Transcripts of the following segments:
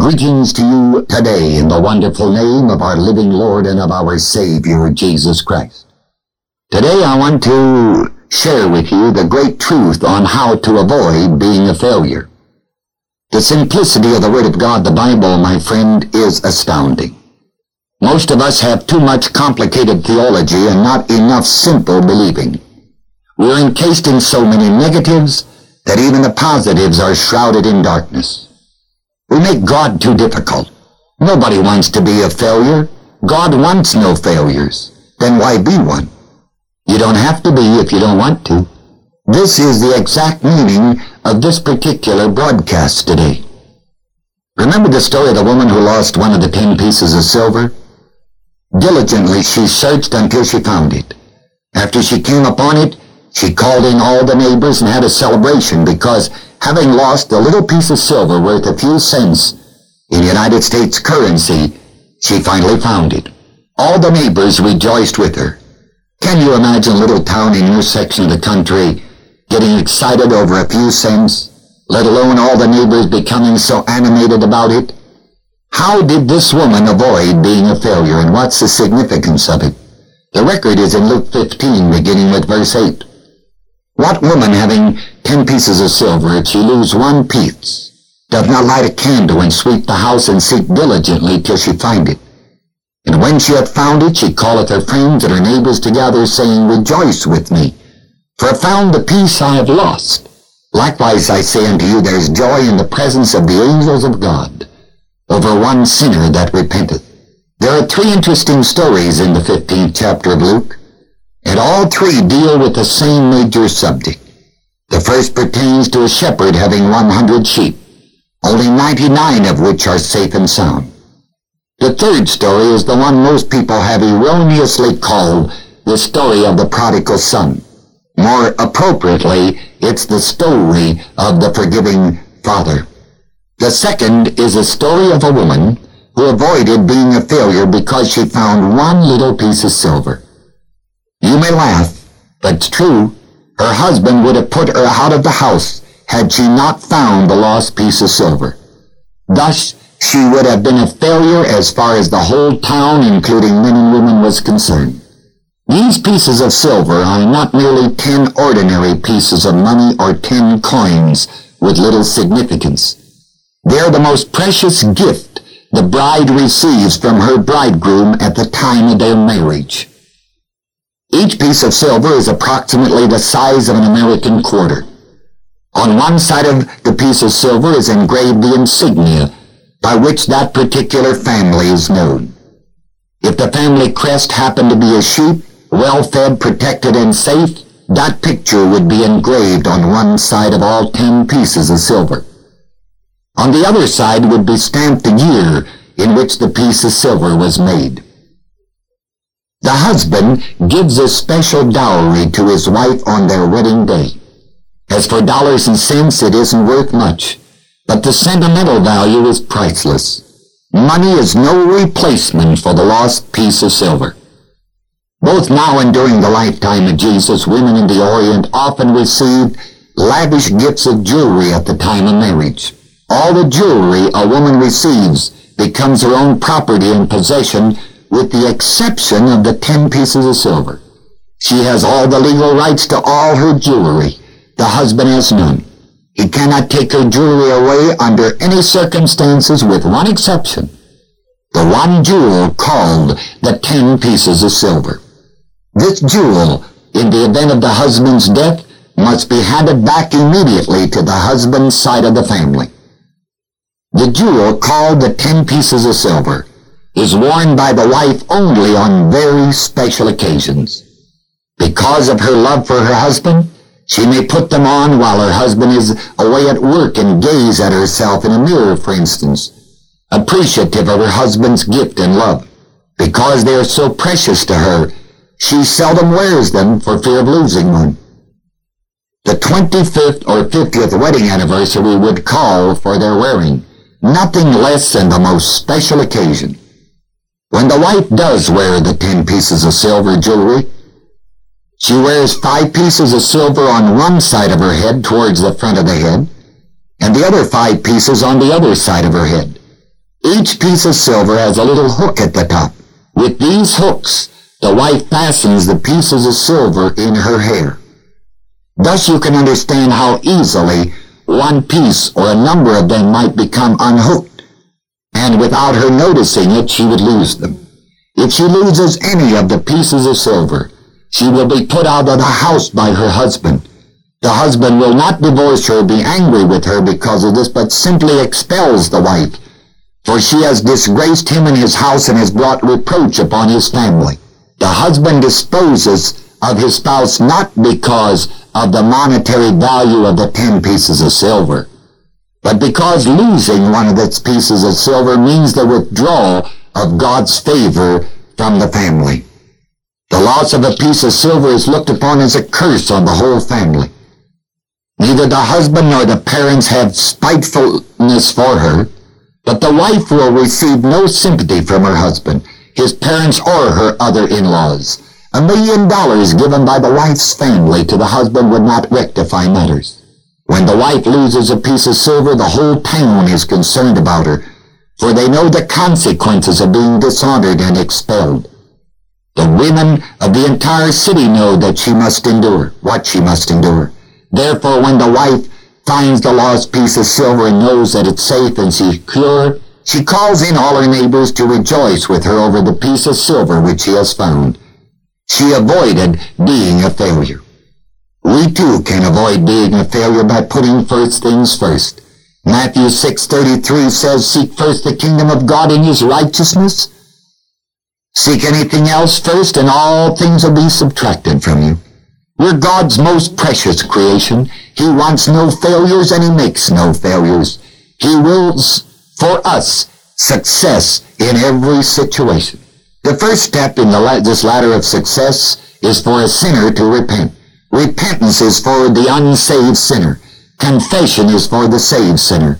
Greetings to you today in the wonderful name of our living Lord and of our Savior, Jesus Christ. Today I want to share with you the great truth on how to avoid being a failure. The simplicity of the Word of God, the Bible, my friend, is astounding. Most of us have too much complicated theology and not enough simple believing. We're encased in so many negatives that even the positives are shrouded in darkness. We make God too difficult. Nobody wants to be a failure. God wants no failures. Then why be one? You don't have to be if you don't want to. This is the exact meaning of this particular broadcast today. Remember the story of the woman who lost one of the 10 pieces of silver? Diligently she searched until she found it. After she came upon it, she called in all the neighbors and had a celebration because having lost a little piece of silver worth a few cents in United States currency, she finally found it. All the neighbors rejoiced with her. Can you imagine a little town in your section of the country getting excited over a few cents, let alone all the neighbors becoming so animated about it? How did this woman avoid being a failure, and what's the significance of it? The record is in Luke 15, beginning with verse 8. What woman having 10 pieces of silver, if she lose one piece, doth not light a candle and sweep the house and seek diligently till she find it? And when she hath found it, she calleth her friends and her neighbors together, saying, Rejoice with me, for I found the piece I have lost. Likewise I say unto you, there is joy in the presence of the angels of God over one sinner that repenteth. There are 3 interesting stories in the 15th chapter of Luke, and all 3 deal with the same major subject. The first pertains to a shepherd having 100 sheep, only 99 of which are safe and sound. The third story is the one most people have erroneously called the story of the prodigal son. More appropriately, it's the story of the forgiving father. The second is a story of a woman who avoided being a failure because she found one little piece of silver. You may laugh, but it's true. Her husband would have put her out of the house had she not found the lost piece of silver. Thus, she would have been a failure as far as the whole town, including men and women, was concerned. These pieces of silver are not merely 10 ordinary pieces of money or 10 coins with little significance. They are the most precious gift the bride receives from her bridegroom at the time of their marriage. Each piece of silver is approximately the size of an American quarter. On one side of the piece of silver is engraved the insignia by which that particular family is known. If the family crest happened to be a sheep, well-fed, protected, and safe, that picture would be engraved on one side of all 10 pieces of silver. On the other side would be stamped the year in which the piece of silver was made. The husband gives a special dowry to his wife on their wedding day. As for dollars and cents, it isn't worth much, but the sentimental value is priceless. Money is no replacement for the lost piece of silver. Both now and during the lifetime of Jesus, women in the Orient often received lavish gifts of jewelry at the time of marriage. All the jewelry a woman receives becomes her own property and possession, with the exception of the 10 pieces of silver. She has all the legal rights to all her jewelry. The husband has none. He cannot take her jewelry away under any circumstances, with one exception: the one jewel called the 10 pieces of silver. This jewel, in the event of the husband's death, must be handed back immediately to the husband's side of the family. The jewel called the 10 pieces of silver is worn by the wife only on very special occasions. Because of her love for her husband, she may put them on while her husband is away at work and gaze at herself in a mirror, for instance, appreciative of her husband's gift and love. Because they are so precious to her, she seldom wears them for fear of losing one. The 25th or 50th wedding anniversary would call for their wearing, nothing less than the most special occasion. When the wife does wear the 10 pieces of silver jewelry, she wears 5 pieces of silver on one side of her head towards the front of the head, and the other 5 pieces on the other side of her head. Each piece of silver has a little hook at the top. With these hooks, the wife fastens the pieces of silver in her hair. Thus you can understand how easily one piece or a number of them might become unhooked, and without her noticing it, she would lose them. If she loses any of the pieces of silver, she will be put out of the house by her husband. The husband will not divorce her or be angry with her because of this, but simply expels the wife, for she has disgraced him in his house and has brought reproach upon his family. The husband disposes of his spouse not because of the monetary value of the 10 pieces of silver, but because losing one of its pieces of silver means the withdrawal of God's favor from the family. The loss of a piece of silver is looked upon as a curse on the whole family. Neither the husband nor the parents have spitefulness for her, but the wife will receive no sympathy from her husband, his parents, or her other in-laws. $1 million given by the wife's family to the husband would not rectify matters. When the wife loses a piece of silver, the whole town is concerned about her, for they know the consequences of being dishonored and expelled. The women of the entire city know that she must endure what she must endure. Therefore, when the wife finds the lost piece of silver and knows that it's safe and secure, she calls in all her neighbors to rejoice with her over the piece of silver which she has found. She avoided being a failure. We too can avoid being a failure by putting first things first. Matthew 6:33 says, "Seek first the kingdom of God and his righteousness." Seek anything else first and all things will be subtracted from you. We're God's most precious creation. He wants no failures and he makes no failures. He wills for us success in every situation. The first step in this ladder of success is for a sinner to repent. Repentance is for the unsaved sinner. Confession is for the saved sinner.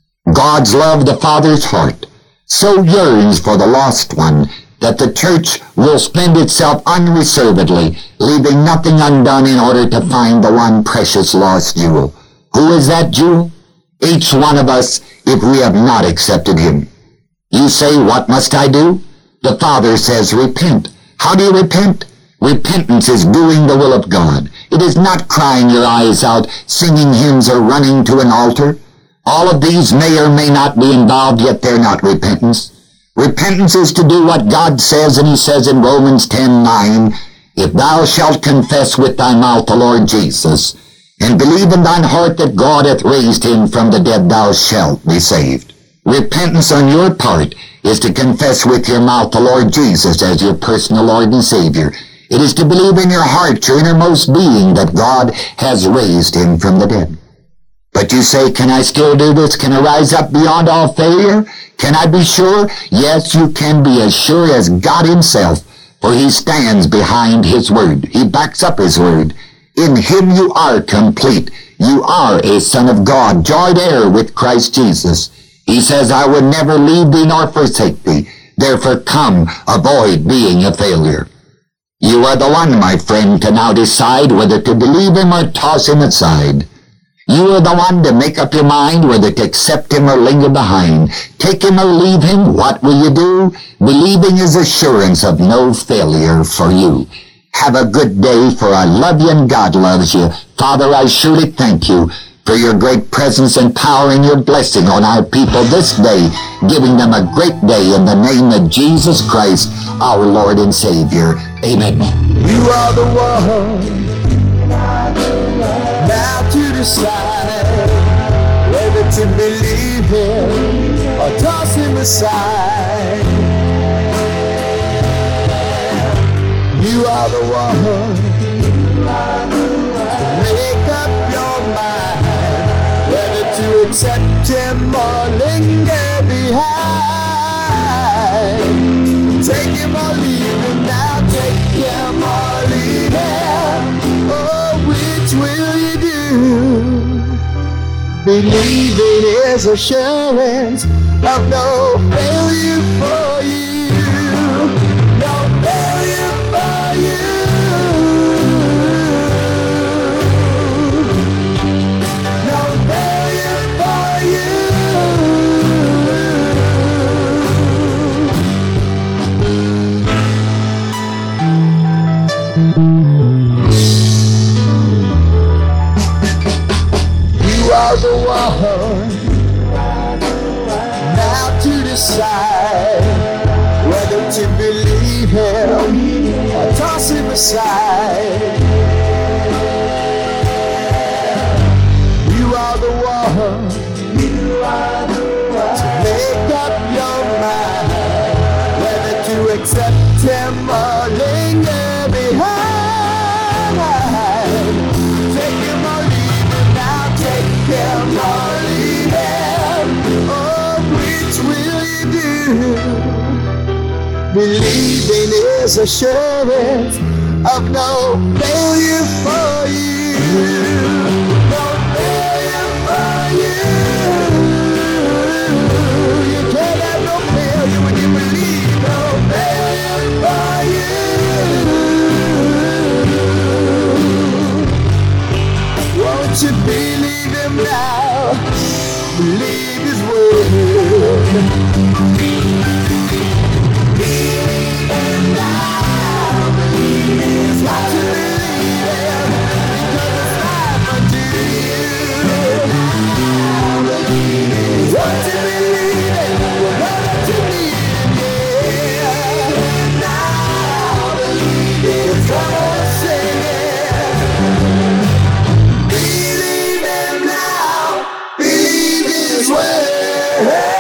God's love, the Father's heart, so yearns for the lost one that the church will spend itself unreservedly, leaving nothing undone in order to find the one precious lost jewel. Who is that jewel? Each one of us, if we have not accepted him. You say, what must I do? The Father says, repent. How do you repent? Repentance is doing the will of God. It is not crying your eyes out, singing hymns, or running to an altar. All of these may or may not be involved, yet they're not repentance. Repentance is to do what God says, and he says in Romans 10:9, "If thou shalt confess with thy mouth the Lord Jesus, and believe in thine heart that God hath raised him from the dead, thou shalt be saved." Repentance on your part is to confess with your mouth the Lord Jesus as your personal Lord and Savior. It is to believe in your heart, your innermost being, that God has raised him from the dead. But you say, can I still do this? Can I rise up beyond all failure? Can I be sure? Yes, you can be as sure as God himself, for he stands behind his word. He backs up his word. In him you are complete. You are a son of God, joint heir with Christ Jesus. He says, I will never leave thee nor forsake thee. Therefore come, avoid being a failure. You are the one, my friend, to now decide whether to believe him or toss him aside. You are the one to make up your mind whether to accept him or linger behind. Take him or leave him, what will you do? Believing is assurance of no failure for you. Have a good day, for I love you and God loves you. Father, I surely thank you for your great presence and power and your blessing on our people this day, giving them a great day in the name of Jesus Christ, our Lord and Savior. Amen. You are the one now to decide whether to believe him or toss him aside. You are the one to make up your mind whether to accept him or linger behind. Take him or leave him now, take him or leave him. Oh, which will you do? Believing is assurance of no failure for you. No failure for you. No failure for you. I toss him aside. You are the one to make up your mind whether to accept him or linger behind. Take him or leave him now, take him or leave him. Oh, which will you do? Believing is assurance of no failure for you. No failure for you. You can't have no failure when you believe. No failure for you. Won't you believe him now? Believe his word. Believe him now, believe his word.